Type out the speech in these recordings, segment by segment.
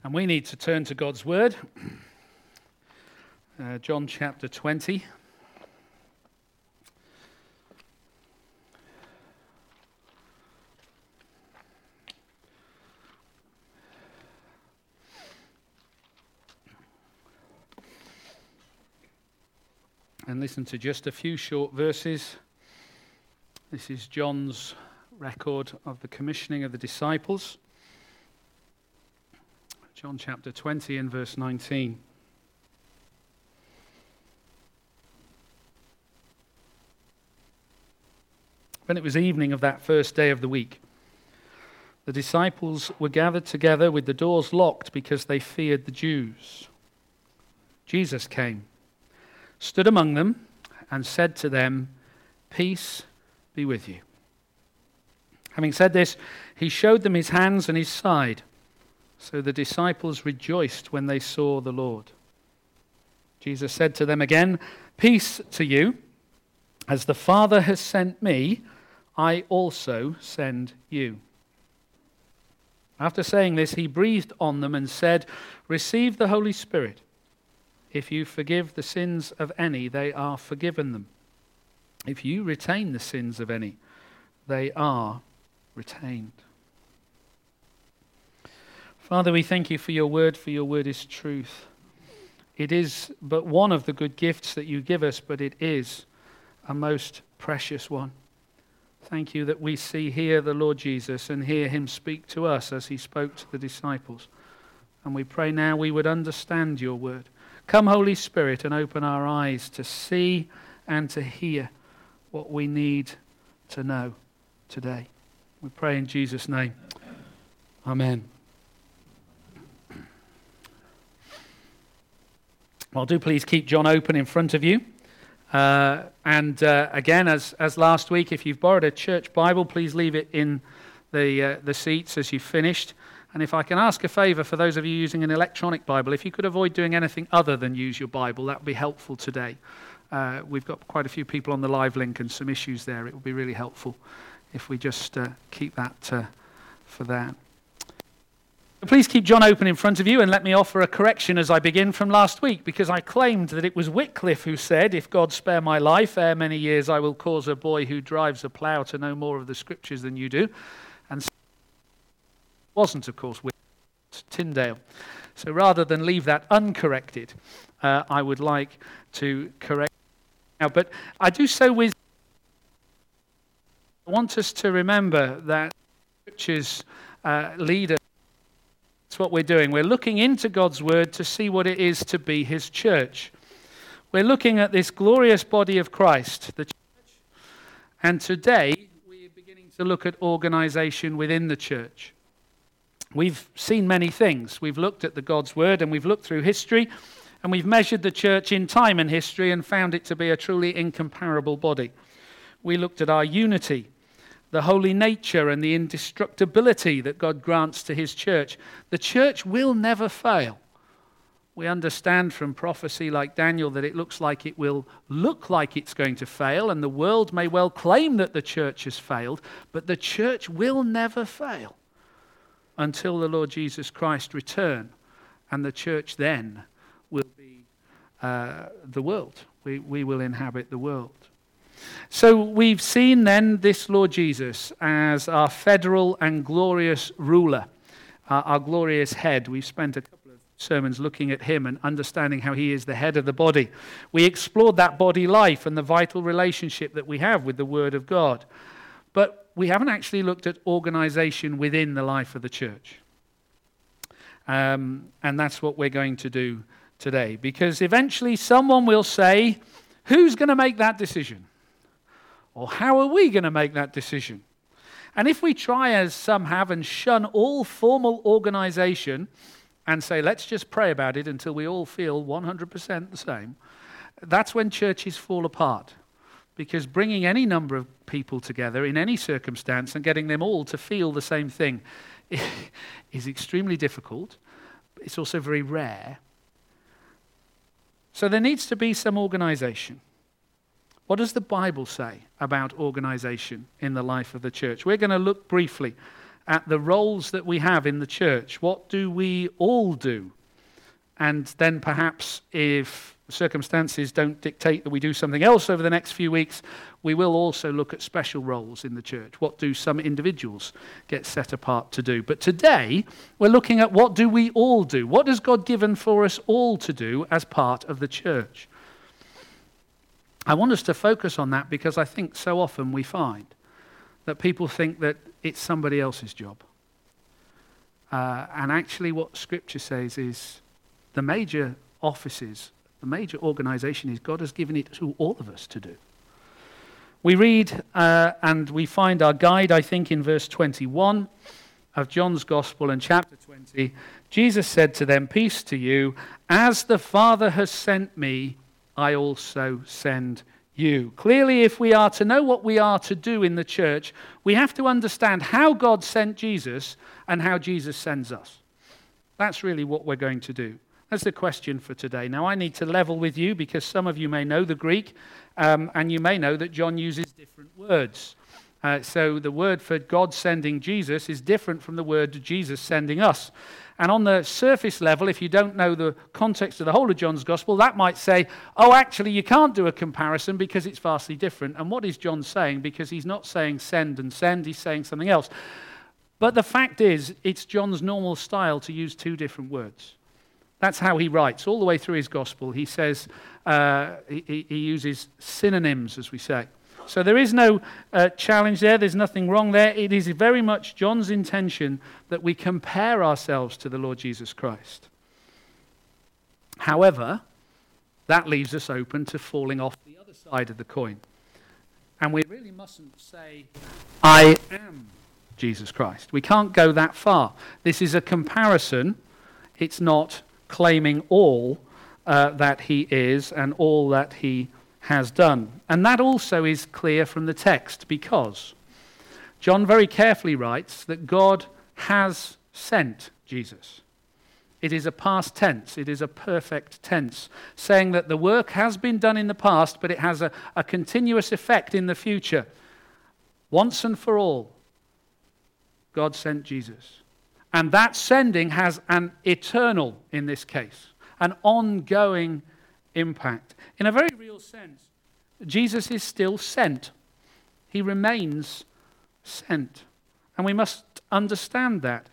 And we need to turn to God's Word. John chapter 20. And listen to just a few short verses. This is John's record of the commissioning of the disciples. John chapter 20 and verse 19. When it was evening of that first day of the week, the disciples were gathered together with the doors locked because they feared the Jews. Jesus came, stood among them, and said to them, "Peace be with you." Having said this, he showed them his hands and his side. So the disciples rejoiced when they saw the Lord. Jesus said to them again, "Peace to you. As the Father has sent me, I also send you." After saying this, he breathed on them and said, "Receive the Holy Spirit. If you forgive the sins of any, they are forgiven them. If you retain the sins of any, they are retained." Father, we thank you for your word is truth. It is but one of the good gifts that you give us, but it is a most precious one. Thank you that we see here the Lord Jesus and hear him speak to us as he spoke to the disciples. And we pray now we would understand your word. Come, Holy Spirit, and open our eyes to see and to hear what we need to know today. We pray in Jesus' name. Amen. Well, do please keep John open in front of you. Again, as last week, if you've borrowed a church Bible, please leave it in the seats as you've finished. And if I can ask a favour for those of you using an electronic Bible, if you could avoid doing anything other than use your Bible, that would be helpful today. We've got quite a few people on the live link and some issues there. It would be really helpful if we just keep that for that. Please keep John open in front of you, and let me offer a correction as I begin from last week, because I claimed that it was Wycliffe who said, "If God spare my life, ere many years I will cause a boy who drives a plough to know more of the Scriptures than you do." And it wasn't, of course, Wycliffe, Tyndale. So rather than leave that uncorrected, I would like to correct now. But I do so with... I want us to remember that Scriptures lead us. That's what we're doing. We're looking into God's Word to see what it is to be His church. We're looking at this glorious body of Christ, the church. And today, we're beginning to look at organization within the church. We've seen many things. We've looked at the God's Word, and we've looked through history, and we've measured the church in time and history and found it to be a truly incomparable body. We looked at our unity, the holy nature and the indestructibility that God grants to his church. The church will never fail. We understand from prophecy like Daniel that it looks like it will look like it's going to fail, and the world may well claim that the church has failed, but the church will never fail until the Lord Jesus Christ return, and the church then will be the world. We will inhabit the world. So we've seen then this Lord Jesus as our federal and glorious ruler, our glorious head. We've spent a couple of sermons looking at him and understanding how he is the head of the body. We explored that body life and the vital relationship that we have with the Word of God. But we haven't actually looked at organization within the life of the church. And that's what we're going to do today. Because eventually someone will say, who's going to make that decision? Or how are we going to make that decision? And if we try, as some have, and shun all formal organization and say, let's just pray about it until we all feel 100% the same, that's when churches fall apart. Because bringing any number of people together in any circumstance and getting them all to feel the same thing is extremely difficult. It's also very rare. So there needs to be some organization. What does the Bible say about organization in the life of the church? We're going to look briefly at the roles that we have in the church. What do we all do? And then perhaps if circumstances don't dictate that we do something else over the next few weeks, we will also look at special roles in the church. What do some individuals get set apart to do? But today, we're looking at what do we all do? What has God given for us all to do as part of the church? I want us to focus on that because I think so often we find that people think that it's somebody else's job. And actually what Scripture says is the major offices, the major organization is God has given it to all of us to do. We read and we find our guide, I think, in verse 21 of John's Gospel and chapter 20. Jesus said to them, "Peace to you. As the Father has sent me, I also send you." Clearly, if we are to know what we are to do in the church, we have to understand how God sent Jesus and how Jesus sends us. That's really what we're going to do. That's the question for today. Now, I need to level with you because some of you may know the Greek, and you may know that John uses different words. So the word for God sending Jesus is different from the word Jesus sending us. And on the surface level, if you don't know the context of the whole of John's Gospel, that might say, oh, actually, you can't do a comparison because it's vastly different. And what is John saying? Because he's not saying send and send, he's saying something else. But the fact is, it's John's normal style to use two different words. That's how he writes all the way through his Gospel. He says, he uses synonyms, as we say. So there is no challenge there. There's nothing wrong there. It is very much John's intention that we compare ourselves to the Lord Jesus Christ. However, that leaves us open to falling off the other side of the coin. And we really mustn't say, I am Jesus Christ. We can't go that far. This is a comparison. It's not claiming all that he is and all that he has done. And that also is clear from the text because John very carefully writes that God has sent Jesus. It is a past tense. It is a perfect tense, saying that the work has been done in the past, but it has a continuous effect in the future. Once and for all, God sent Jesus. And that sending has an eternal, in this case, an ongoing impact. In a very real sense, Jesus is still sent. He remains sent. And we must understand that.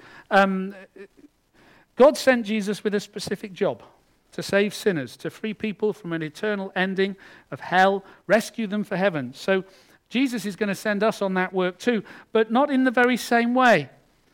God sent Jesus with a specific job, to save sinners, to free people from an eternal ending of hell, rescue them for heaven. So Jesus is going to send us on that work too, but not in the very same way.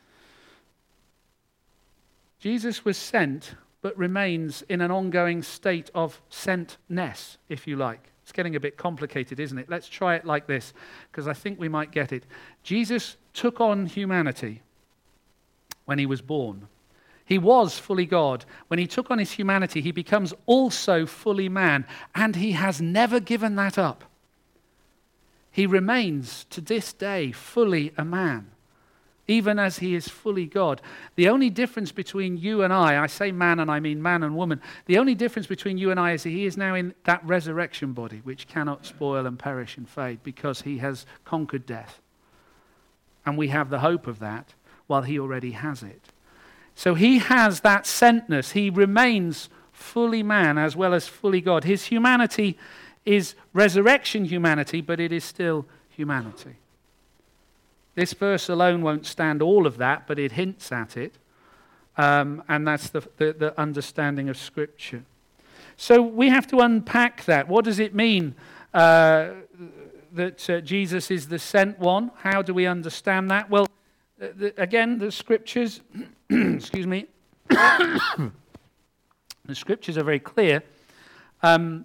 Jesus was sent, but remains in an ongoing state of sentness, if you like. It's getting a bit complicated, isn't it? Let's try it like this, because I think we might get it. Jesus took on humanity when he was born. He was fully God. When he took on his humanity, he becomes also fully man, and he has never given that up. He remains to this day fully a man, even as he is fully God. The only difference between you and I say man and I mean man and woman, the only difference between you and I is that he is now in that resurrection body which cannot spoil and perish and fade because he has conquered death. And we have the hope of that while he already has it. So he has that sentness. He remains fully man as well as fully God. His humanity is resurrection humanity, but it is still humanity. This verse alone won't stand all of that, but it hints at it. And that's the understanding of Scripture. So we have to unpack that. What does it mean that Jesus is the sent one? How do we understand that? Well, again, the Scriptures, excuse me, the Scriptures are very clear. And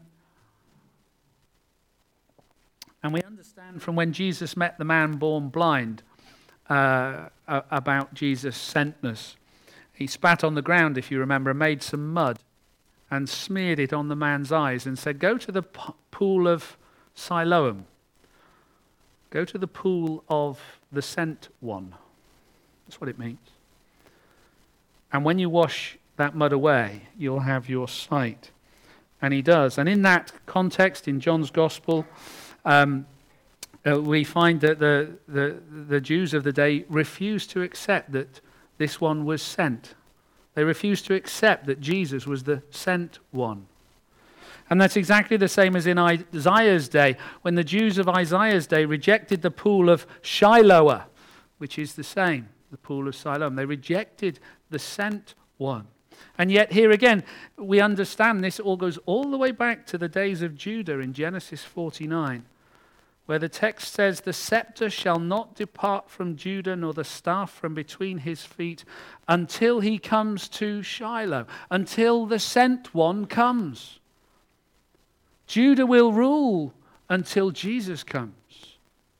we understand from when Jesus met the man born blind about Jesus' sentness. He spat on the ground, if you remember, and made some mud and smeared it on the man's eyes and said, go to the pool of Siloam. Go to the pool of the sent one. That's what it means. And when you wash that mud away, you'll have your sight. And he does. And in that context, in John's Gospel, we find that the Jews of the day refused to accept that this one was sent. They refused to accept that Jesus was the sent one. And that's exactly the same as in Isaiah's day, when the Jews of Isaiah's day rejected the pool of Shiloah, which is the same, the pool of Siloam. They rejected the sent one. And yet here again, we understand this all goes all the way back to the days of Judah in Genesis 49, where the text says, "The scepter shall not depart from Judah, nor the staff from between his feet, until he comes to Shiloh," until the sent one comes. Judah will rule until Jesus comes.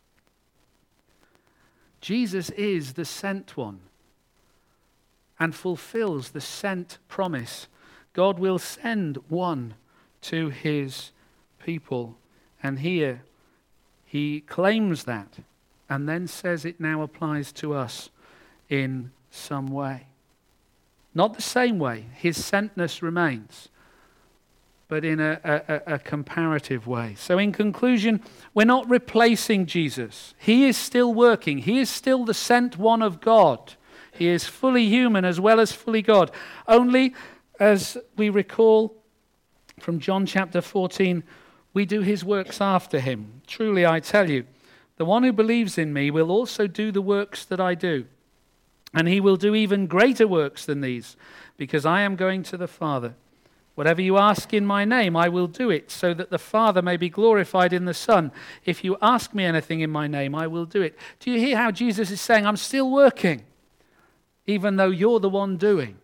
Jesus is the sent one and fulfills the sent promise. God will send one to his people. And here he claims that and then says it now applies to us in some way. Not the same way. His sentness remains, but in a comparative way. So in conclusion, we're not replacing Jesus. He is still working. He is still the sent one of God. He is fully human as well as fully God. Only, as we recall from John chapter 14, we do his works after him. Truly, I tell you, the one who believes in me will also do the works that I do. And he will do even greater works than these, because I am going to the Father. Whatever you ask in my name, I will do it, so that the Father may be glorified in the Son. If you ask me anything in my name, I will do it. Do you hear how Jesus is saying, I'm still working, even though you're the one doing?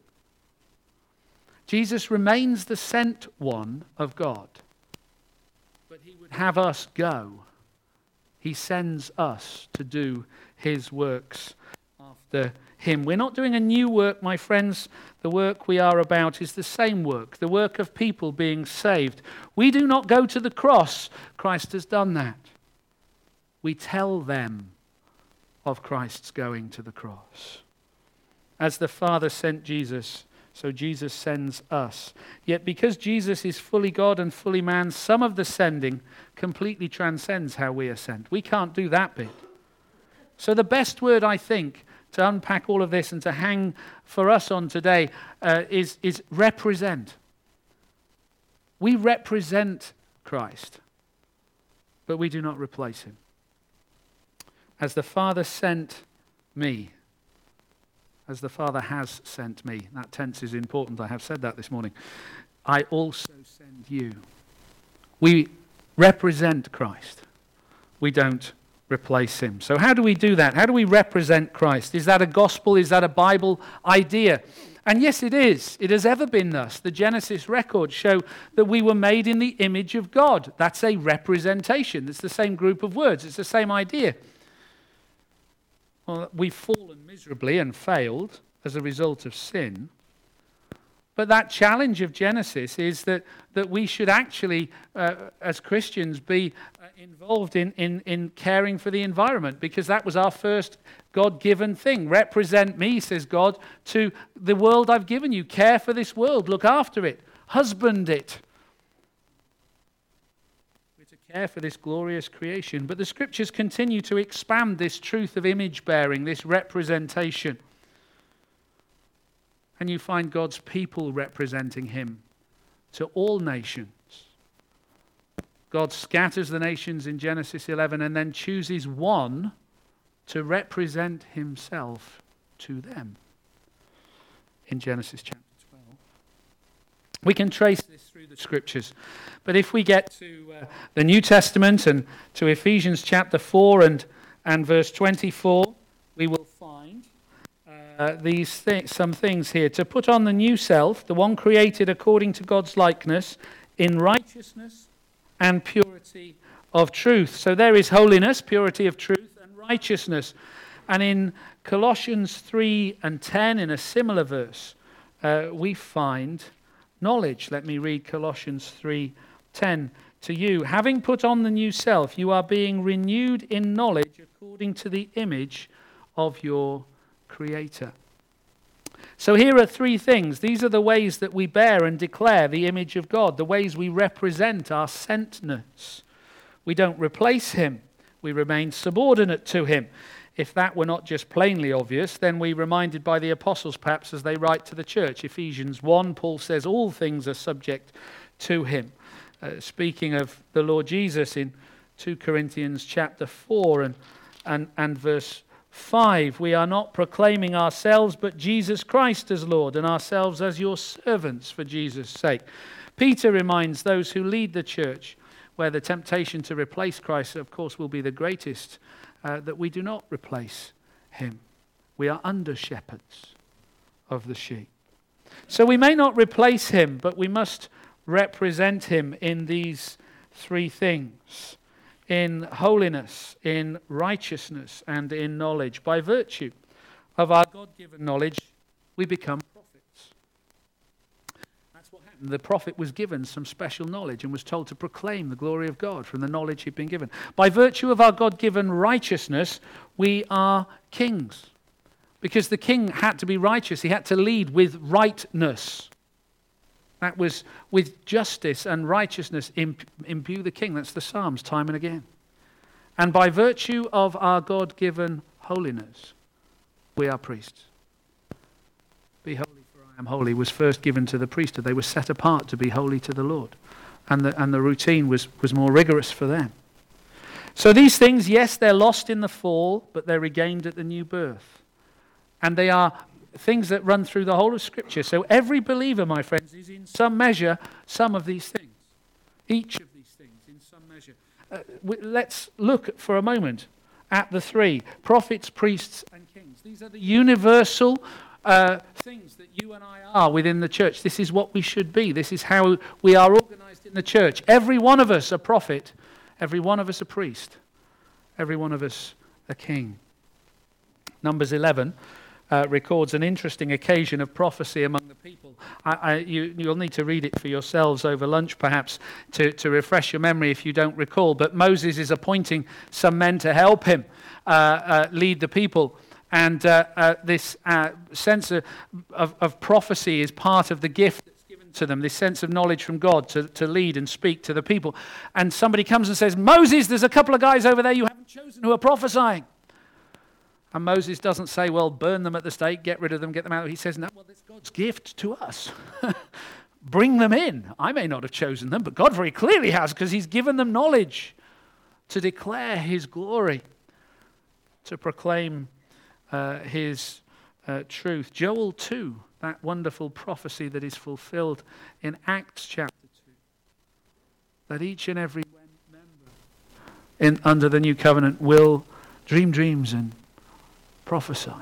Jesus remains the sent one of God, but he would have us go. He sends us to do his works after him. We're not doing a new work, my friends. The work we are about is the same work, the work of people being saved. We do not go to the cross. Christ has done that. We tell them of Christ's going to the cross. As the Father sent Jesus, so Jesus sends us. Yet because Jesus is fully God and fully man, some of the sending completely transcends how we are sent. We can't do that bit. So the best word, I think, to unpack all of this and to hang for us on today is represent. We represent Christ, but we do not replace him. As the Father sent me, as the Father has sent me. That tense is important. I have said that this morning. I also send you. We represent Christ. We don't replace him. So how do we do that? How do we represent Christ? Is that a gospel? Is that a Bible idea? And yes, it is. It has ever been thus. The Genesis records show that we were made in the image of God. That's a representation. It's the same group of words. It's the same idea. Well, we've fallen miserably and failed as a result of sin. But that challenge of Genesis is that we should actually, as Christians, be involved in caring for the environment, because that was our first God-given thing. Represent me, says God, to the world I've given you. Care for this world. Look after it. Husband it. We're to care for this glorious creation. But the Scriptures continue to expand this truth of image-bearing, this representation. And you find God's people representing him to all nations. God scatters the nations in Genesis 11 and then chooses one to represent himself to them in Genesis chapter 12. We can trace this through the Scriptures. But if we get to the New Testament and to Ephesians chapter 4 and verse 24, we will find some things here. To put on the new self, the one created according to God's likeness, in righteousness and purity of truth. So there is holiness, purity of truth, and righteousness. And in Colossians 3 and 10, in a similar verse, we find knowledge. Let me read Colossians 3:10 to you. Having put on the new self, you are being renewed in knowledge according to the image of your Creator. So here are three things. These are the ways that we bear and declare the image of God, the ways we represent our sentness. We don't replace him. We remain subordinate to him. If that were not just plainly obvious, then we're reminded by the apostles perhaps as they write to the church. Ephesians 1, Paul says all things are subject to him. Speaking of the Lord Jesus in 2 Corinthians chapter 4 and verse 5, we are not proclaiming ourselves but Jesus Christ as Lord, and ourselves as your servants for Jesus' sake. Peter reminds those who lead the church, where the temptation to replace Christ, of course, will be the greatest, that we do not replace him. We are under shepherds of the sheep. So we may not replace him, but we must represent him in these three things: in holiness, in righteousness, and in knowledge. By virtue of our God-given knowledge, we become prophets. That's what happened. The prophet was given some special knowledge and was told to proclaim the glory of God from the knowledge he'd been given. By virtue of our God-given righteousness, we are kings. Because the king had to be righteous. He had to lead with rightness. That was with justice and righteousness imbue the king. That's the Psalms time and again. And by virtue of our God-given holiness, we are priests. Be holy, for I am holy was first given to the priesthood. They were set apart to be holy to the Lord. And the routine was more rigorous for them. So these things, yes, they're lost in the fall, but they're regained at the new birth. And they are things that run through the whole of Scripture. So every believer, my friends, is in some measure some of these things. Each of these things in some measure. Let's look for a moment at the three: prophets, priests, and kings. These are the universal things that you and I are within the church. This is what we should be. This is how we are organized in the church. Every one of us a prophet. Every one of us a priest. Every one of us a king. Numbers 11 records an interesting occasion of prophecy among the people. You'll need to read it for yourselves over lunch, perhaps, to refresh your memory if you don't recall. But Moses is appointing some men to help him lead the people. And this sense of prophecy is part of the gift that's given to them, this sense of knowledge from God to lead and speak to the people. And somebody comes and says, Moses, there's a couple of guys over there you haven't chosen who are prophesying. And Moses doesn't say, well, burn them at the stake, get rid of them, get them out. He says, no, well, it's God's gift to us. Bring them in. I may not have chosen them, but God very clearly has, because he's given them knowledge to declare his glory, to proclaim his truth. Joel 2, that wonderful prophecy that is fulfilled in Acts chapter 2, that each and every member under the new covenant will dream dreams and prophesy.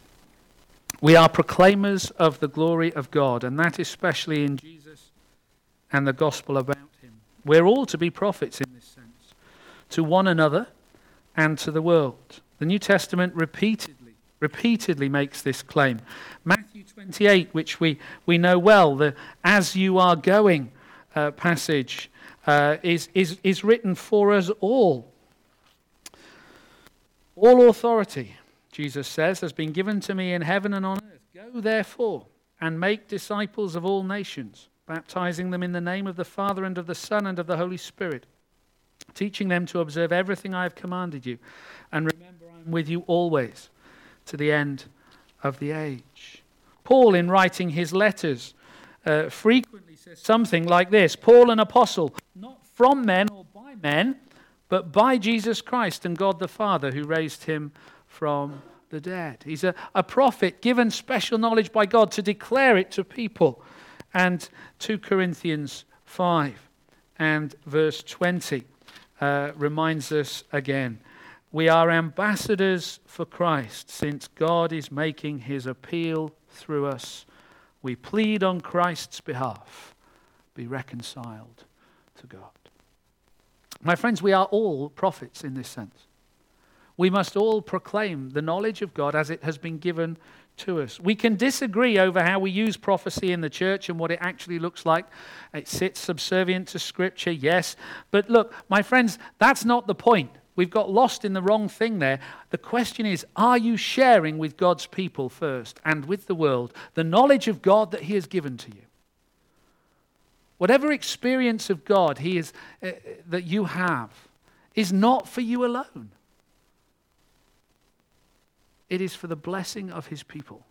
We are proclaimers of the glory of God, and that especially in Jesus and the gospel about him. We're all to be prophets in this sense, to one another and to the world. The New Testament repeatedly makes this claim. Matthew 28, which we know well, the as you are going passage is written for us all. All authority, Jesus says, has been given to me in heaven and on earth. Go therefore and make disciples of all nations, baptizing them in the name of the Father and of the Son and of the Holy Spirit, teaching them to observe everything I have commanded you. And remember, I am with you always to the end of the age. Paul, in writing his letters, frequently says something like this: Paul, an apostle, not from men or by men, but by Jesus Christ and God the Father who raised him from the dead. He's a prophet given special knowledge by God to declare it to people. And 2 Corinthians 5 and verse 20 reminds us again, we are ambassadors for Christ, since God is making his appeal through us. We plead on Christ's behalf, be reconciled to God. My friends, we are all prophets in this sense. We must all proclaim the knowledge of God as it has been given to us. We can disagree over how we use prophecy in the church and what it actually looks like. It sits subservient to Scripture, yes. But look, my friends, that's not the point. We've got lost in the wrong thing there. The question is, are you sharing with God's people first and with the world the knowledge of God that he has given to you? Whatever experience of God that you have is not for you alone. It is for the blessing of his people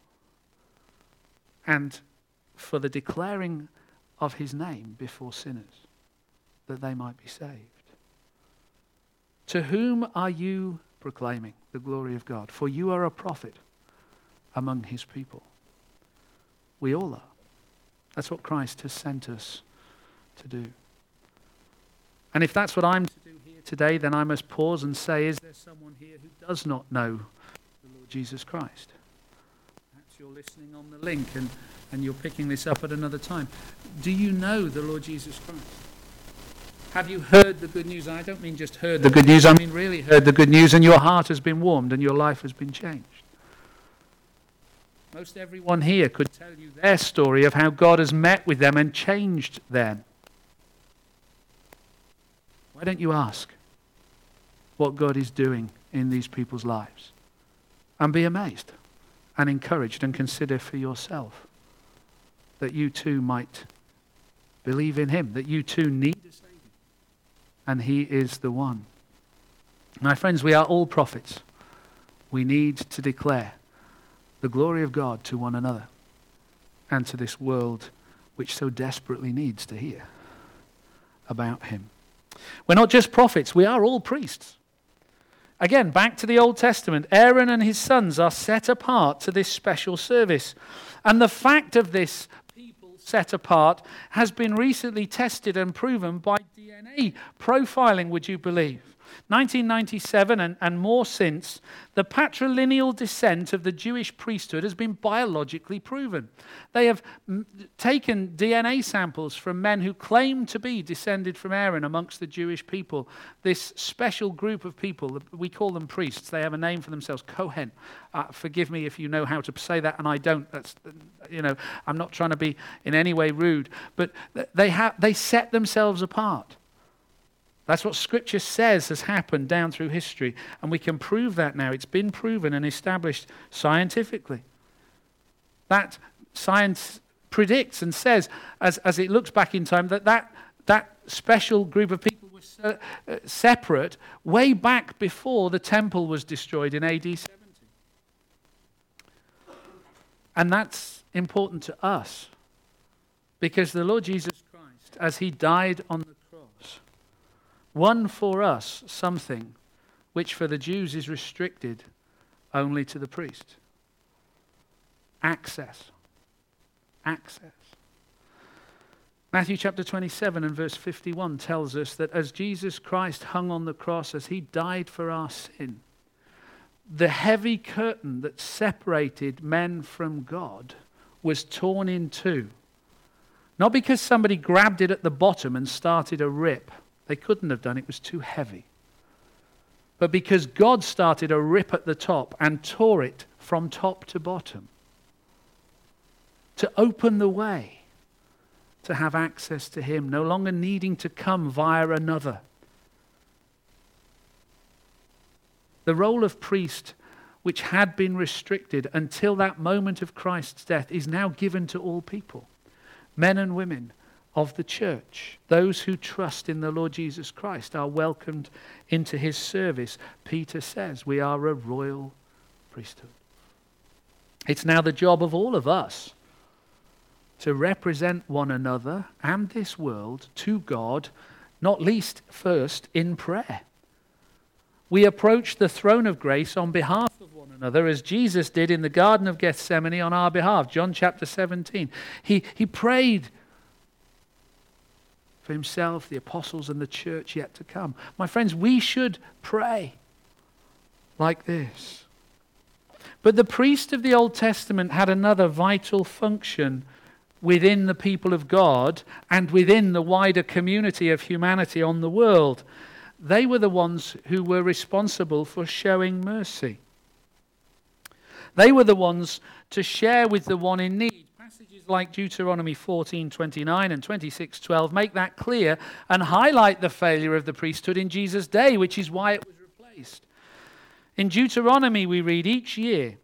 and for the declaring of his name before sinners, that they might be saved. To whom are you proclaiming the glory of God? For you are a prophet among his people. We all are. That's what Christ has sent us to do. And if that's what I'm to do here today, then I must pause and say, is there someone here who does not know the Lord Jesus Christ? Perhaps you're listening on the link and you're picking this up at another time. Do you know the Lord Jesus Christ? Have you heard the good news? I don't mean just heard the good news, I mean really heard the good news, and your heart has been warmed and your life has been changed. Most everyone here could tell you their story of how God has met with them and changed them. Why don't you ask what God is doing in these people's lives and be amazed and encouraged and consider for yourself that you too might believe in him, that you too need a Savior, and he is the one. My friends, we are all prophets. We need to declare the glory of God to one another and to this world which so desperately needs to hear about him. We're not just prophets, we are all priests. Again, back to the Old Testament, Aaron and his sons are set apart to this special service. And the fact of this people set apart has been recently tested and proven by DNA profiling, would you believe? 1997 and more since, the patrilineal descent of the Jewish priesthood has been biologically proven. They have taken DNA samples from men who claim to be descended from Aaron amongst the Jewish people. This special group of people, we call them priests. They have a name for themselves, Kohen. Forgive me if you know how to say that, and I don't. That's, I'm not trying to be in any way rude, but they set themselves apart. That's what Scripture says has happened down through history, and we can prove that now. It's been proven and established scientifically. That science predicts and says, as it looks back in time, that special group of people was separate way back before the temple was destroyed in AD 70. And that's important to us, because the Lord Jesus Christ, as he died on the cross, won for us something which for the Jews is restricted only to the priest. Access. Access. Matthew chapter 27 and verse 51 tells us that as Jesus Christ hung on the cross, as he died for our sin, the heavy curtain that separated men from God was torn in two. Not because somebody grabbed it at the bottom and started a rip. They couldn't have done it. It was too heavy. But because God started a rip at the top and tore it from top to bottom to open the way to have access to him, no longer needing to come via another. The role of priest, which had been restricted until that moment of Christ's death, is now given to all people, men and women of the church. Those who trust in the Lord Jesus Christ are welcomed into his service. Peter says we are a royal priesthood. It's now the job of all of us to represent one another and this world to God, not least first in prayer. We approach the throne of grace on behalf of one another, as Jesus did in the Garden of Gethsemane on our behalf. John chapter 17. He prayed for himself, the apostles, and the church yet to come. My friends, we should pray like this. But the priest of the Old Testament had another vital function within the people of God and within the wider community of humanity on the world. They were the ones who were responsible for showing mercy. They were the ones to share with the one in need. Passages like Deuteronomy 14:29 and 26:12 make that clear and highlight the failure of the priesthood in Jesus' day, which is why it was replaced. In Deuteronomy we read, each year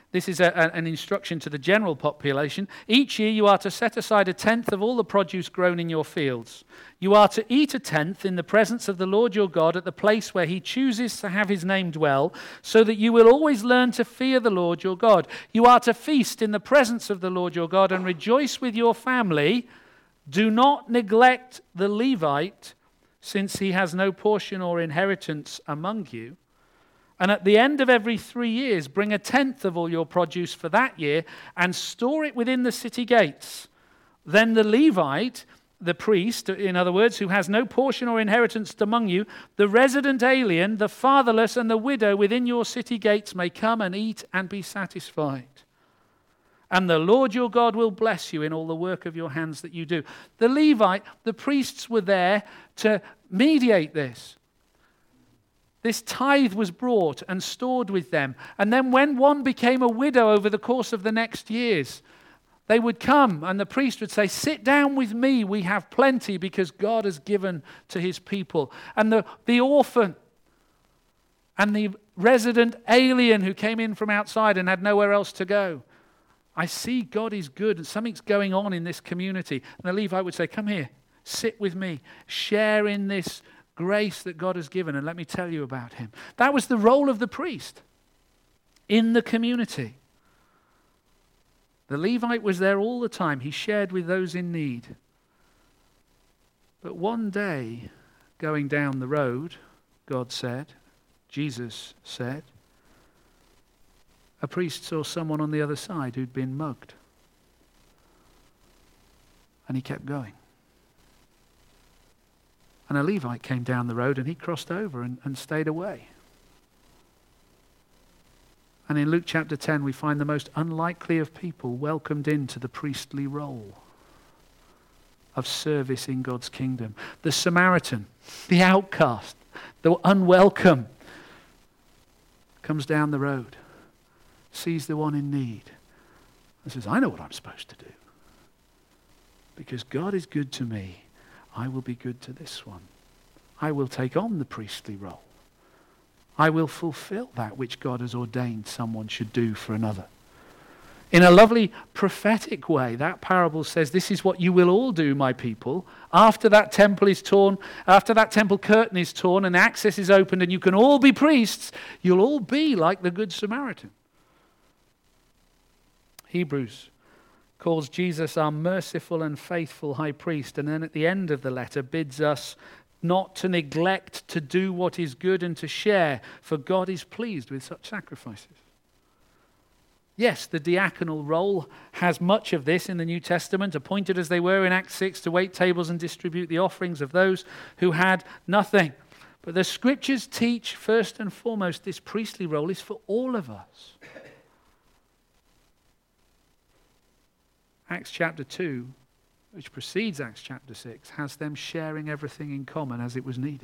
This is an instruction to the general population. Each year you are to set aside a tenth of all the produce grown in your fields. You are to eat a tenth in the presence of the Lord your God at the place where he chooses to have his name dwell, so that you will always learn to fear the Lord your God. You are to feast in the presence of the Lord your God and rejoice with your family. Do not neglect the Levite, since he has no portion or inheritance among you. And at the end of every 3 years, bring a tenth of all your produce for that year and store it within the city gates. Then the Levite, the priest, in other words, who has no portion or inheritance among you, the resident alien, the fatherless, and the widow within your city gates may come and eat and be satisfied. And the Lord your God will bless you in all the work of your hands that you do. The Levite, the priests were there to mediate this. This tithe was brought and stored with them. And then when one became a widow over the course of the next years, they would come and the priest would say, sit down with me, we have plenty because God has given to his people. And the orphan and the resident alien who came in from outside and had nowhere else to go. I see God is good and something's going on in this community. And the Levite would say, come here, sit with me, share in this grace that God has given, and let me tell you about him. That was the role of the priest in the community. The Levite was there all the time. He shared with those in need. But one day, going down the road, God said, Jesus said, a priest saw someone on the other side who'd been mugged. And he kept going. And a Levite came down the road and he crossed over and stayed away. And in Luke chapter 10 we find the most unlikely of people welcomed into the priestly role of service in God's kingdom. The Samaritan, the outcast, the unwelcome, comes down the road, sees the one in need, and says, I know what I'm supposed to do. Because God is good to me, I will be good to this one. I will take on the priestly role. I will fulfill that which God has ordained someone should do for another. In a lovely prophetic way, that parable says, this is what you will all do, my people. After that temple is torn, after that temple curtain is torn and access is opened and you can all be priests, you'll all be like the Good Samaritan. Hebrews calls Jesus our merciful and faithful high priest, and then at the end of the letter bids us not to neglect to do what is good and to share, for God is pleased with such sacrifices. Yes, the diaconal role has much of this in the New Testament, appointed as they were in Acts 6 to wait tables and distribute the offerings of those who had nothing. But the scriptures teach first and foremost this priestly role is for all of us. Acts chapter 2, which precedes Acts chapter 6, has them sharing everything in common as it was needed.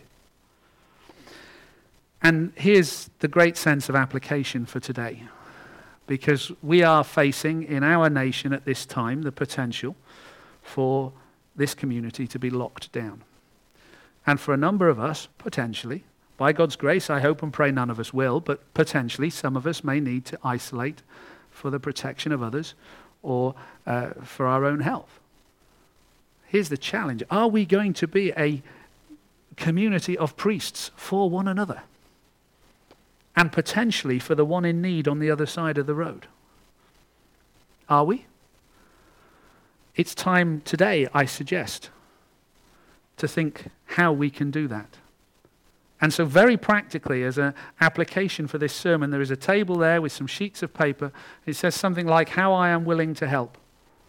And here's the great sense of application for today, because we are facing in our nation at this time the potential for this community to be locked down. And for a number of us, potentially, by God's grace, I hope and pray none of us will, but potentially some of us may need to isolate for the protection of others or for our own health. Here's the challenge. Are we going to be a community of priests for one another? And potentially for the one in need on the other side of the road? Are we? It's time today, I suggest, to think how we can do that. And so very practically, as an application for this sermon, there is a table there with some sheets of paper. It says something like, how I am willing to help.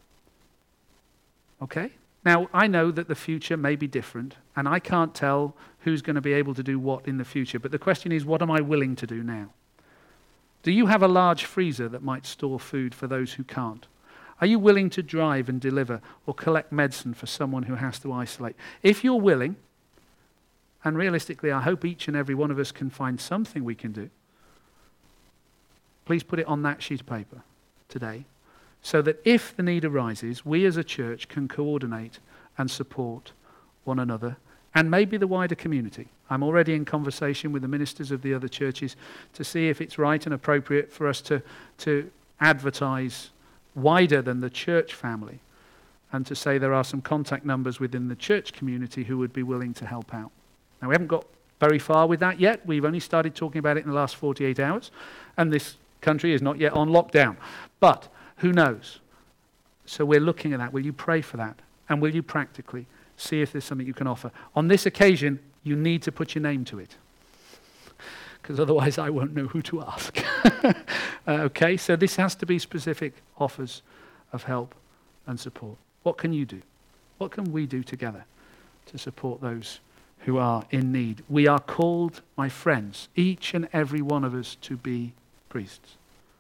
Okay? Now, I know that the future may be different, and I can't tell who's going to be able to do what in the future. But the question is, what am I willing to do now? Do you have a large freezer that might store food for those who can't? Are you willing to drive and deliver or collect medicine for someone who has to isolate? If you're willing, and realistically, I hope each and every one of us can find something we can do, please put it on that sheet of paper today, so that if the need arises, we as a church can coordinate and support one another and maybe the wider community. I'm already in conversation with the ministers of the other churches to see if it's right and appropriate for us to advertise wider than the church family and to say there are some contact numbers within the church community who would be willing to help out. Now, we haven't got very far with that yet. We've only started talking about it in the last 48 hours, and this country is not yet on lockdown. But who knows? So we're looking at that. Will you pray for that? And will you practically see if there's something you can offer? On this occasion, you need to put your name to it, because otherwise I won't know who to ask. Okay, so this has to be specific offers of help and support. What can you do? What can we do together to support those who are in need? We are called, my friends, each and every one of us, to be priests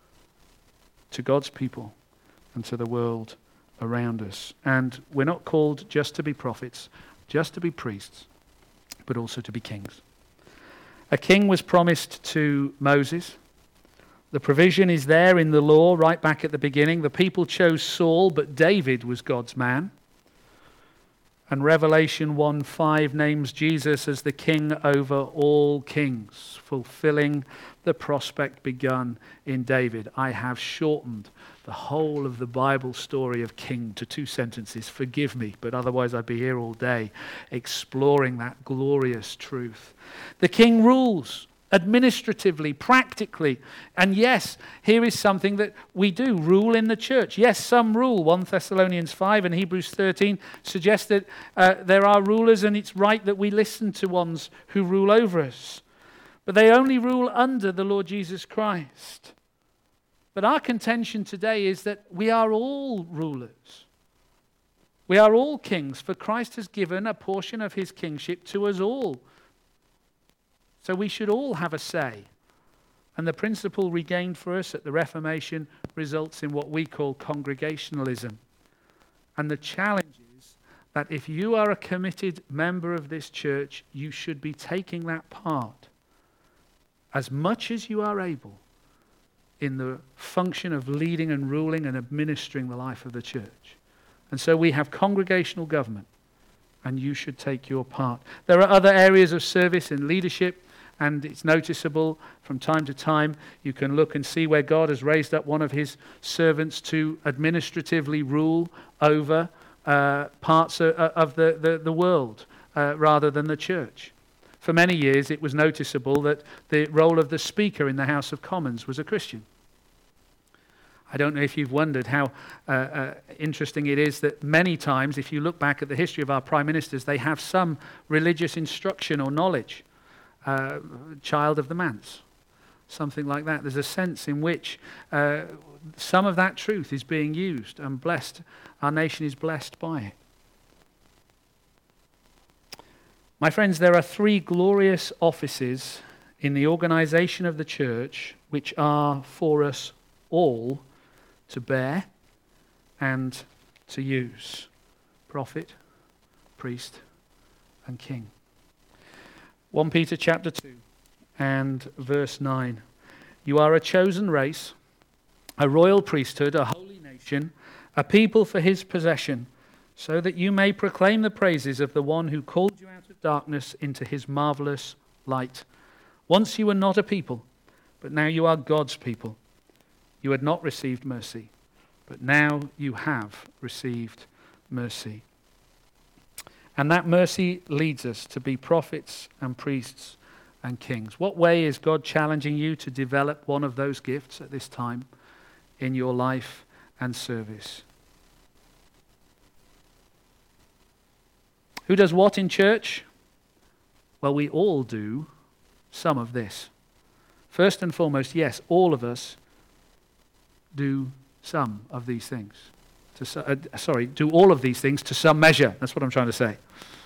to God's people and to the world around us. And we're not called just to be prophets, just to be priests, but also to be kings. A king was promised to Moses. The provision is there in the law right back at the beginning. The people chose Saul, but David was God's man. And Revelation 1:5 names Jesus as the king over all kings, fulfilling the prospect begun in David. I have shortened the whole of the Bible story of king to 2 sentences. Forgive me, but otherwise I'd be here all day exploring that glorious truth. The king rules administratively, practically. And yes, here is something that we do, rule in the church. Yes, some rule. 1 Thessalonians 5 and Hebrews 13 suggest that there are rulers, and it's right that we listen to ones who rule over us. But they only rule under the Lord Jesus Christ. But our contention today is that we are all rulers. We are all kings, for Christ has given a portion of his kingship to us all. So we should all have a say. And the principle regained for us at the Reformation results in what we call congregationalism. And the challenge is that if you are a committed member of this church, you should be taking that part as much as you are able in the function of leading and ruling and administering the life of the church. And so we have congregational government, and you should take your part. There are other areas of service and leadership, and it's noticeable from time to time. You can look and see where God has raised up one of his servants to administratively rule over parts of the world rather than the church. For many years it was noticeable that the role of the Speaker in the House of Commons was a Christian. I don't know if you've wondered how interesting it is that many times, if you look back at the history of our Prime Ministers, they have some religious instruction or knowledge. Child of the manse, something like that. There's a sense in which some of that truth is being used and blessed. Our nation is blessed by it. My friends, there are 3 glorious offices in the organization of the church which are for us all to bear and to use: prophet, priest, and king. 1 Peter chapter 2 and verse 9. You are a chosen race, a royal priesthood, a holy nation, a people for his possession, so that you may proclaim the praises of the one who called you out of darkness into his marvelous light. Once you were not a people, but now you are God's people. You had not received mercy, but now you have received mercy. And that mercy leads us to be prophets and priests and kings. What way is God challenging you to develop one of those gifts at this time in your life and service? Who does what in church? Well, we all do some of this. First and foremost, yes, all of us do some of these things. Do all of these things to some measure. That's what I'm trying to say.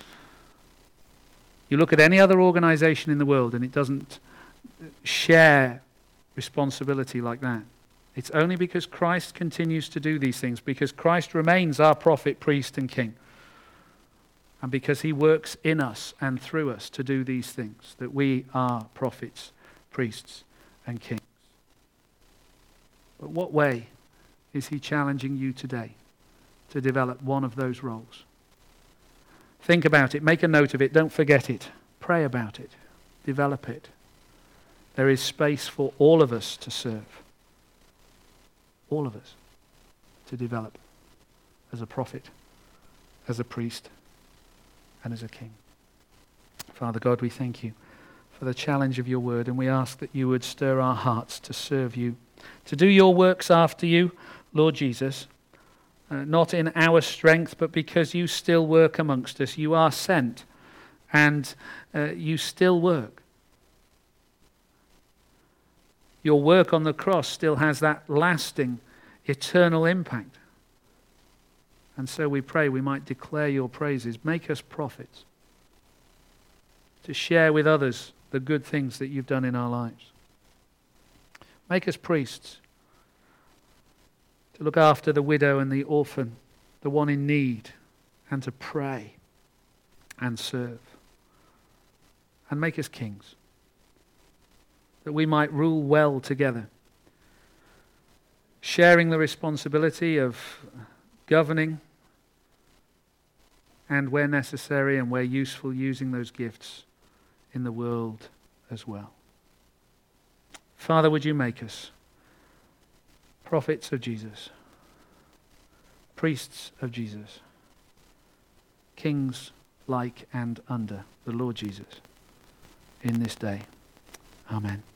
You look at any other organization in the world and it doesn't share responsibility like that. It's only because Christ continues to do these things, because Christ remains our prophet, priest, and king, and because he works in us and through us to do these things, that we are prophets, priests, and kings. But what way is he challenging you today to develop one of those roles? Think about it. Make a note of it. Don't forget it. Pray about it. Develop it. There is space for all of us to serve. all of us, to develop as a prophet, as a priest, and as a king. Father God, we thank you for the challenge of your word, and we ask that you would stir our hearts to serve you, to do your works after you, Lord Jesus, not in our strength, but because you still work amongst us. You are sent, and you still work. Your work on the cross still has that lasting, eternal impact. And so we pray we might declare your praises. Make us prophets to share with others the good things that you've done in our lives. Make us priests to look after the widow and the orphan, the one in need, and to pray and serve. And make us kings, that we might rule well together, sharing the responsibility of governing, and where necessary and where useful, using those gifts in the world as well. Father, would you make us prophets of Jesus, priests of Jesus, kings like and under the Lord Jesus in this day. Amen.